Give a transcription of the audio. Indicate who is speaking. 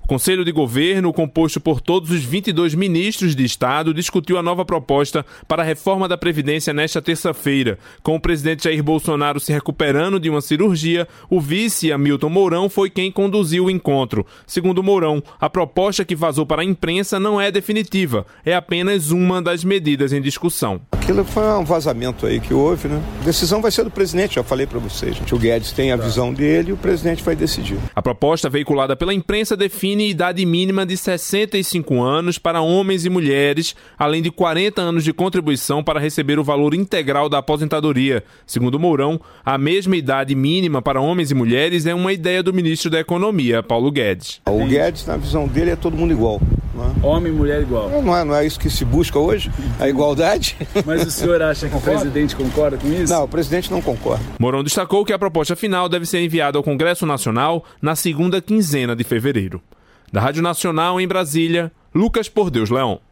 Speaker 1: O Conselho de Governo, composto por todos os 22 ministros de Estado, discutiu a nova proposta para a reforma da Previdência nesta terça-feira. Com o presidente Jair Bolsonaro se recuperando de uma cirurgia, o vice Hamilton Mourão foi quem conduziu o encontro. Segundo Mourão, a proposta que vazou para a imprensa não é definitiva, é apenas uma das medidas em discussão.
Speaker 2: Aquilo foi um vazamento aí que houve, né? A decisão vai ser do presidente, já falei para vocês. O Guedes tem a visão dele e o presidente vai decidir.
Speaker 1: A proposta veiculada pela imprensa define idade mínima de 65 anos para homens e mulheres, além de 40 anos de contribuição para receber o valor integral da aposentadoria. Segundo Mourão, a mesma idade mínima para homens e mulheres é uma ideia do ministro da Economia, Paulo Guedes.
Speaker 2: O Guedes, na visão dele, é todo mundo igual.
Speaker 3: Homem e mulher igual.
Speaker 2: Não é isso que se busca hoje, a igualdade.
Speaker 3: Mas o senhor acha que o presidente concorda com isso?
Speaker 2: Não, o presidente não concorda.
Speaker 1: Mourão destacou que a proposta final deve ser enviada ao Congresso Nacional na segunda quinzena de fevereiro. Da Rádio Nacional em Brasília, Lucas Por Deus Leão.